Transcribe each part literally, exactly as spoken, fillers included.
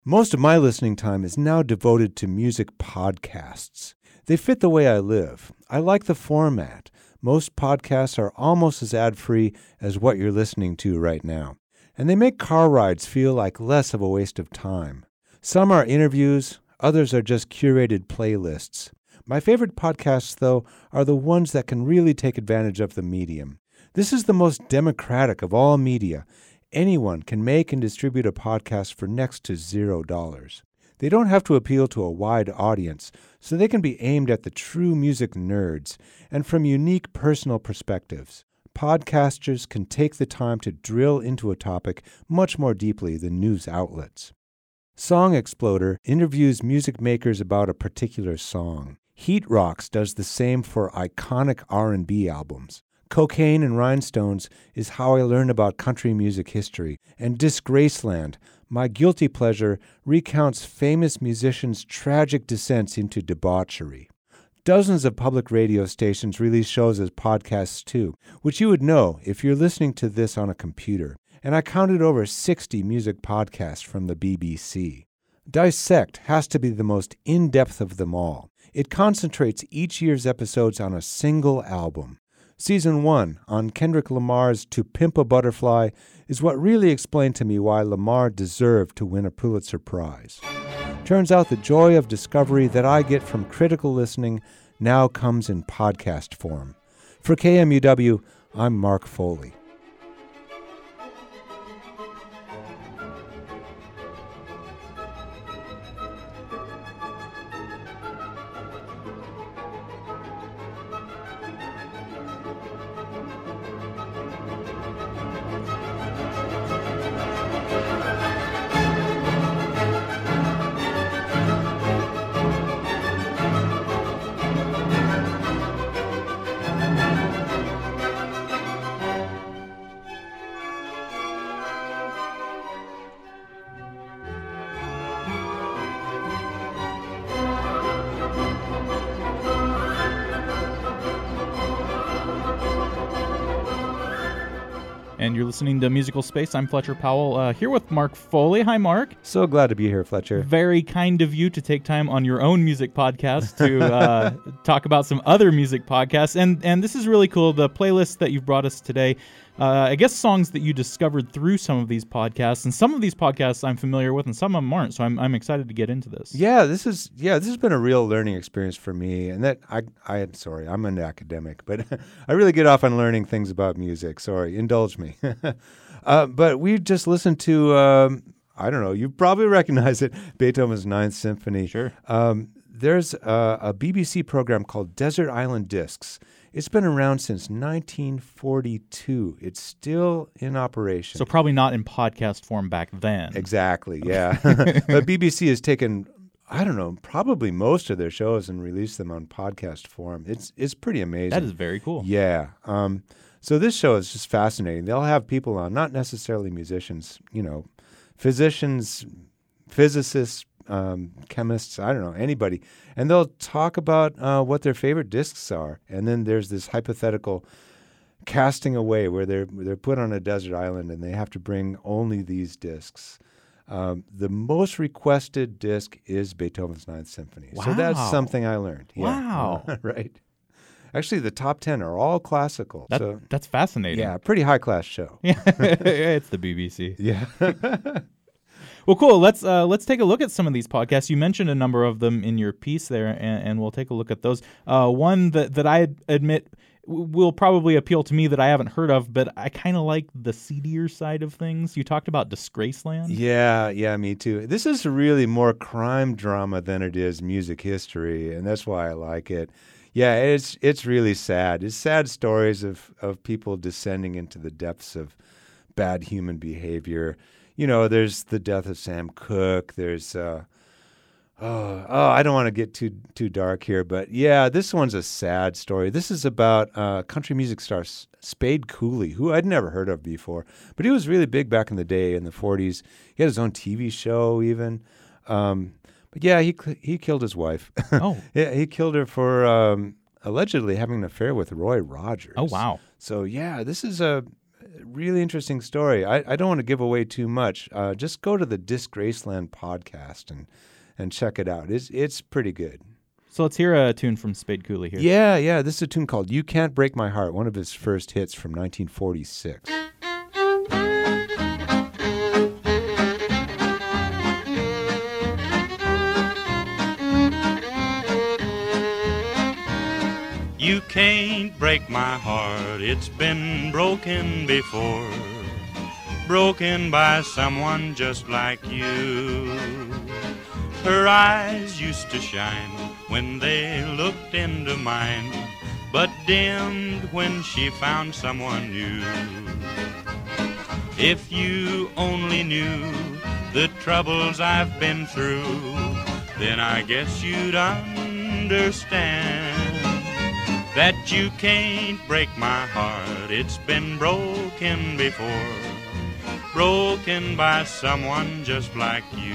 Most of my listening time is now devoted to music podcasts. They fit the way I live. I like the format. Most podcasts are almost as ad-free as what you're listening to right now. And they make car rides feel like less of a waste of time. Some are interviews, others are just curated playlists. My favorite podcasts, though, are the ones that can really take advantage of the medium. This is the most democratic of all media. Anyone can make and distribute a podcast for next to zero dollars. They don't have to appeal to a wide audience, so they can be aimed at the true music nerds and from unique personal perspectives. Podcasters can take the time to drill into a topic much more deeply than news outlets. Song Exploder interviews music makers about a particular song. Heat Rocks does the same for iconic R and B albums. Cocaine and Rhinestones is how I learn about country music history. And Disgraceland, my guilty pleasure, recounts famous musicians' tragic descents into debauchery. Dozens of public radio stations release shows as podcasts too, which you would know if you're listening to this on a computer. And I counted over sixty music podcasts from the B B C. Dissect has to be the most in-depth of them all. It concentrates each year's episodes on a single album. Season one, on Kendrick Lamar's To Pimp a Butterfly, is what really explained to me why Lamar deserved to win a Pulitzer Prize. Turns out the joy of discovery that I get from critical listening now comes in podcast form. For K M U W, I'm Mark Foley. And you're listening to Musical Space. I'm Fletcher Powell, uh, here with Mark Foley. Hi, Mark. So glad to be here, Fletcher. Very kind of you to take time on your own music podcast to uh, talk about some other music podcasts. And and this is really cool. The playlist that you've brought us today, uh, I guess songs that you discovered through some of these podcasts. And some of these podcasts I'm familiar with and some of them aren't. So I'm I'm excited to get into this. Yeah, this is yeah, this has been a real learning experience for me. And that I I sorry, I'm an academic, but I really get off on learning things about music. Sorry, indulge me. uh, but we just listened to, um, I don't know, you probably recognize it, Beethoven's Ninth Symphony. Sure. Um, there's a, a B B C program called Desert Island Discs. It's been around since nineteen forty-two. It's still in operation. So probably not in podcast form back then. Exactly, yeah. But B B C has taken, I don't know, probably most of their shows and released them on podcast form. It's it's pretty amazing. That is very cool. Yeah. Um, so this show is just fascinating. They'll have people on, not necessarily musicians, you know, physicians, physicists, um, chemists, I don't know, anybody. And they'll talk about uh, what their favorite discs are. And then there's this hypothetical casting away where they're, they're put on a desert island and they have to bring only these discs. Um, the most requested disc is Beethoven's Ninth Symphony. Wow. So that's something I learned. Yeah. Wow. Right. Actually, the top ten are all classical. That, so that's fascinating. yeah, pretty high-class show. Yeah, it's the B B C. Yeah. Well, cool. Let's uh, let's take a look at some of these podcasts. You mentioned a number of them in your piece there, and, and we'll take a look at those. Uh, one that, that I admit will probably appeal to me that I haven't heard of, but I kind of like the seedier side of things. You talked about Disgraceland. Yeah, yeah, me too. This is really more crime drama than it is music history, and that's why I like it. Yeah, it's it's really sad. It's sad stories of, of people descending into the depths of bad human behavior. You know, there's the death of Sam Cooke. There's, uh, oh, oh, I don't want to get too too dark here, but yeah, this one's a sad story. This is about uh, country music star Spade Cooley, who I'd never heard of before, but he was really big back in the day in the forties. He had his own T V show even. Um, But yeah, he he killed his wife. Oh. Yeah, he killed her for um, allegedly having an affair with Roy Rogers. Oh, wow. So yeah, this is a really interesting story. I, I don't want to give away too much. Uh, just go to the Disgraceland podcast and and check it out. It's it's pretty good. So let's hear a tune from Spade Cooley here. Yeah, yeah. This is a tune called "You Can't Break My Heart," one of his first hits from nineteen forty-six. You can't break my heart, it's been broken before, broken by someone just like you. Her eyes used to shine when they looked into mine, but dimmed when she found someone new. If you only knew the troubles I've been through, then I guess you'd understand that you can't break my heart, it's been broken before, broken by someone just like you.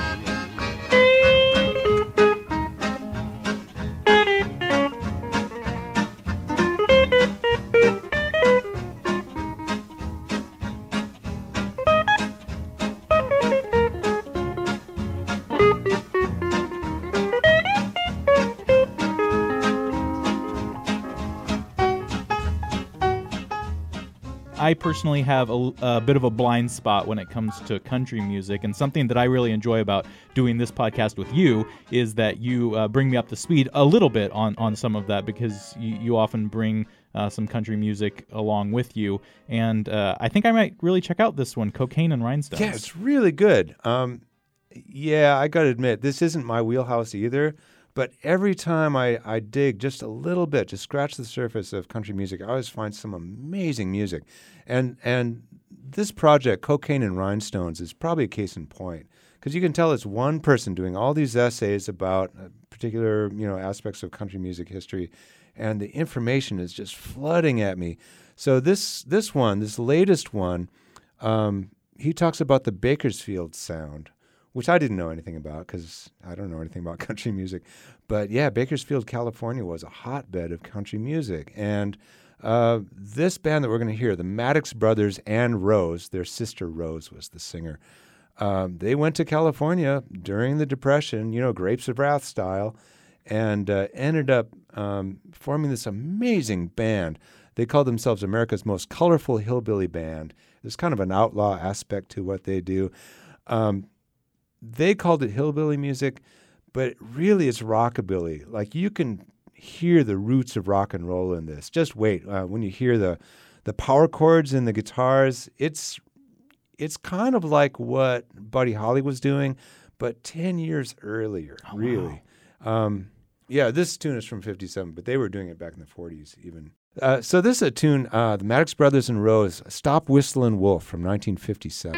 I personally have a, a bit of a blind spot when it comes to country music, and something that I really enjoy about doing this podcast with you is that you uh, bring me up to speed a little bit on, on some of that, because you, you often bring uh, some country music along with you, and uh, I think I might really check out this one, Cocaine and Rhinestones. Yeah, it's really good. Um, yeah, I got to admit, this isn't my wheelhouse either. But every time I, I dig just a little bit, just scratch the surface of country music, I always find some amazing music. And and this project, Cocaine and Rhinestones, is probably a case in point, because you can tell it's one person doing all these essays about particular, you know, aspects of country music history, and the information is just flooding at me. So this this one, this latest one, um, he talks about the Bakersfield sound, which I didn't know anything about because I don't know anything about country music. But yeah, Bakersfield, California was a hotbed of country music. And uh, this band that we're going to hear, the Maddox Brothers and Rose, their sister Rose was the singer, um, they went to California during the Depression, you know, Grapes of Wrath style, and uh, ended up um, forming this amazing band. They called themselves America's most colorful hillbilly band. There's kind of an outlaw aspect to what they do. Um, They called it hillbilly music, but really it's rockabilly. Like, you can hear the roots of rock and roll in this. Just wait. Uh, when you hear the the power chords in the guitars, it's it's kind of like what Buddy Holly was doing, but ten years earlier, oh, really. Wow. Um, yeah, this tune is from fifty-seven, but they were doing it back in the forties even. Uh, so this is a tune, uh, the Maddox Brothers and Rose, Stop Whistling Wolf from nineteen fifty-seven.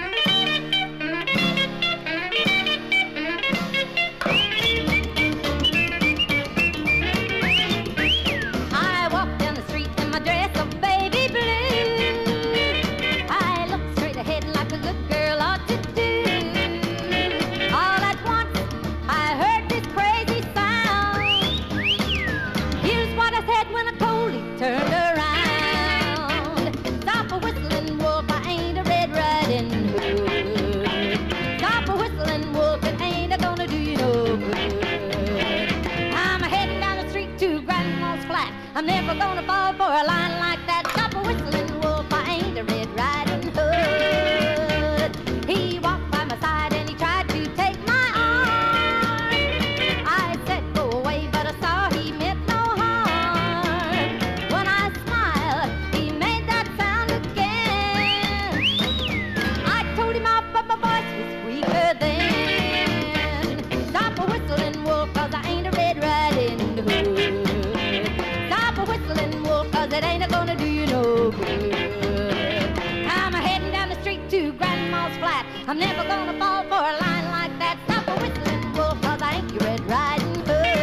I'm never gonna fall for a line like that. Stop a whistling wolf, I ain't a Red Riding Hood. He walked by my side and he tried to take my arm. I said go away, but I saw he meant no harm. When I smiled, he made that sound again. I told him off, but my voice was weaker then. Stop a whistling wolf, cause I ain't a Red Riding Hood. Whistling wolf, cause it ain't gonna do you no good. I'm heading down the street to Grandma's flat. I'm never gonna fall for a line like that. Stop a whistling wolf, cause I ain't your Red Riding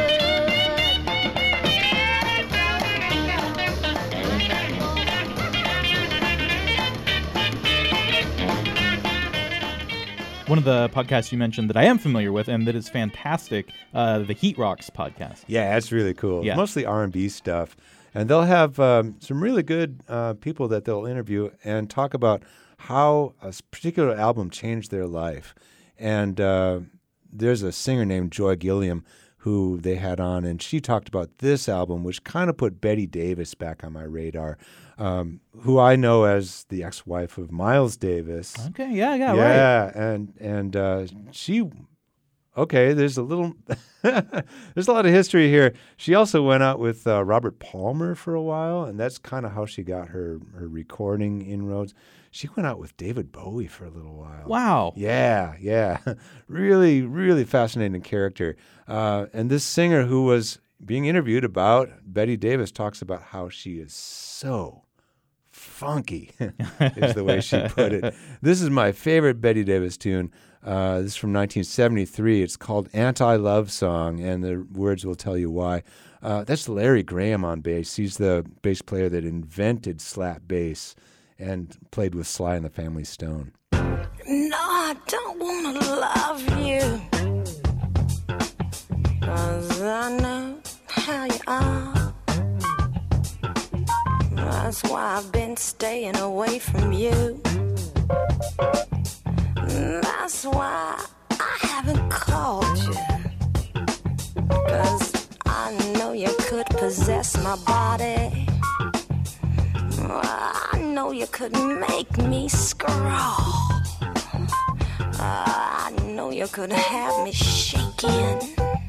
One of the podcasts you mentioned that I am familiar with and that is fantastic, uh, the Heat Rocks podcast. Yeah, that's really cool. Yeah. Mostly R and B stuff. And they'll have um, some really good uh, people that they'll interview and talk about how a s- particular album changed their life. And uh, there's a singer named Joy Gilliam who they had on, and she talked about this album, which kind of put Betty Davis back on my radar, um, who I know as the ex-wife of Miles Davis. Okay, yeah, yeah, right. Yeah, and and uh, she, okay, there's a little, there's a lot of history here. She also went out with uh, Robert Palmer for a while, and that's kind of how she got her her recording inroads. She went out with David Bowie for a little while. Wow. Yeah, yeah. really, really fascinating character. Uh, and this singer who was being interviewed about Betty Davis talks about how she is so funky, is the way she put it. This is my favorite Betty Davis tune. Uh, this is from nineteen seventy-three. It's called Anti-Love Song, and the words will tell you why. Uh, that's Larry Graham on bass. He's the bass player that invented slap bass and played with Sly and the Family Stone. No, I don't want to love you, 'cause I know how you are. That's why I've been staying away from you. That's why I haven't called you, 'cause I know you could possess my body. I know you could make me scrawl. I know you could have me shaking.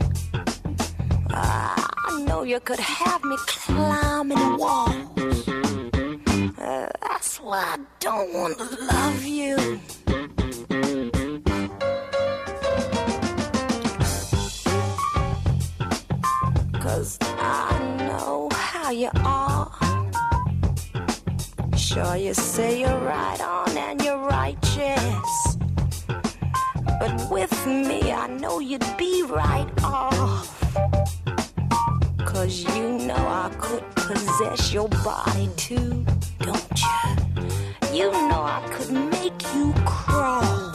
I know you could have me climbing walls. Uh, that's why I don't want to love you. 'Cause I know how you are. Sure, you say you're right on and you're righteous, but with me I know you'd be right off. 'Cause you know I could possess your body too, don't you? You know I could make you crawl.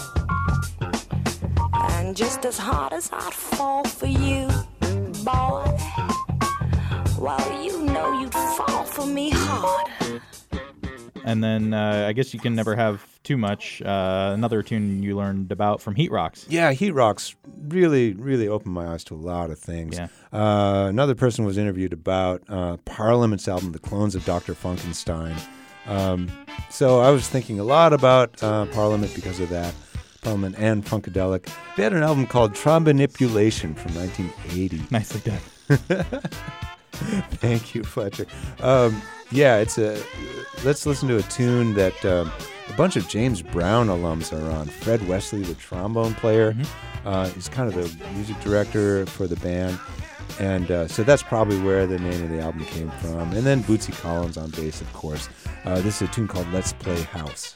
And just as hard as I'd fall for you, boy, well, you know you'd fall for me hard. And then uh, I guess you can never have too much. Uh, another tune you learned about from Heat Rocks. Yeah, Heat Rocks really, really opened my eyes to a lot of things. Yeah. Uh, another person was interviewed about uh, Parliament's album, The Clones of Doctor Funkenstein. Um, so I was thinking a lot about uh, Parliament because of that. Parliament and Funkadelic. They had an album called Trombonipulation from nineteen eighty. Nicely done. Thank you, Fletcher. Um, yeah, it's a. Let's listen to a tune that um, a bunch of James Brown alums are on. Fred Wesley, the trombone player, mm-hmm. uh, he's kind of the music director for the band, and uh, so that's probably where the name of the album came from. And then Bootsy Collins on bass, of course. Uh, this is a tune called "Let's Play House."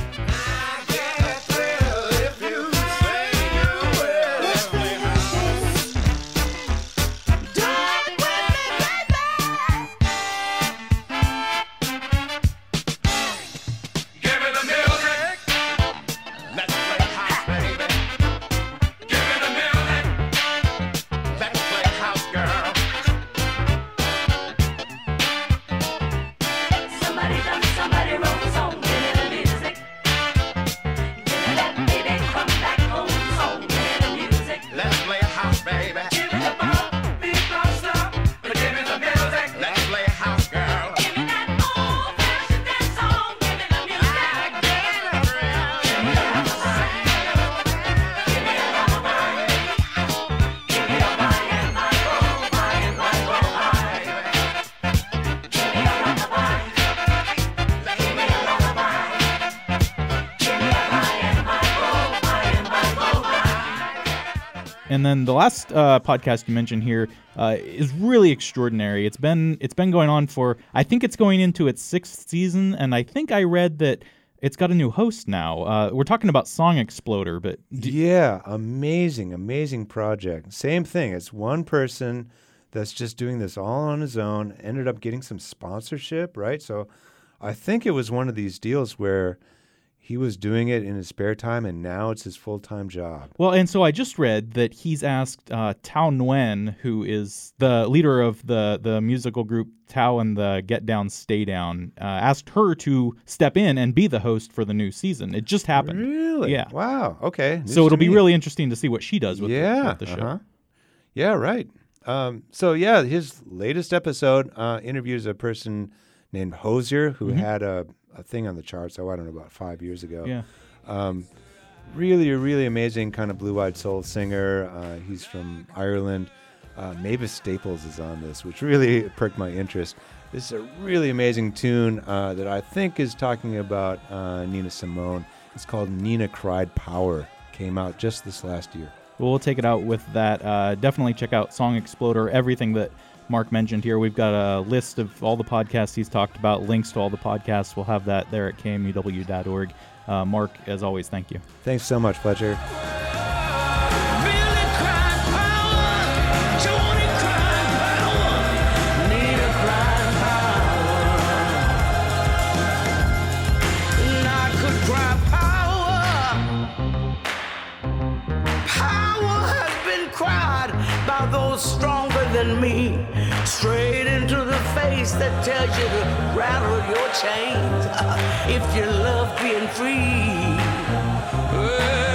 And then the last uh, podcast you mentioned here uh, is really extraordinary. It's been it's been going on for, I think it's going into its sixth season, and I think I read that it's got a new host now. Uh, we're talking about Song Exploder, but do- yeah, amazing, amazing project. Same thing. It's one person that's just doing this all on his own. Ended up getting some sponsorship, right? So I think it was one of these deals where he was doing it in his spare time, and now it's his full-time job. Well, and so I just read that he's asked uh, Tao Nguyen, who is the leader of the, the musical group Tao and the Get Down, Stay Down, uh, asked her to step in and be the host for the new season. It just happened. Really? Yeah. Wow. Okay. News So it'll to be me. really interesting to see what she does with, yeah, the, with the show. Uh-huh. Yeah, right. Um, so, yeah, his latest episode uh, interviews a person named Hosier, who Mm-hmm. had a, a thing on the charts, oh, I don't know, about five years ago. Yeah. Um, really, a really amazing kind of blue-eyed soul singer. Uh, he's from Ireland. Uh, Mavis Staples is on this, which really perked my interest. This is a really amazing tune uh, that I think is talking about uh, Nina Simone. It's called Nina Cried Power. Came out just this last year. Well, we'll take it out with that. Uh, definitely check out Song Exploder, everything that Mark mentioned here. We've got a list of all the podcasts he's talked about, links to all the podcasts. We'll have that there at K M U W dot org. Uh, Mark, as always, thank you. Thanks so much, Fletcher. Those stronger than me, straight into the face that tells you to rattle your chains if you love being free.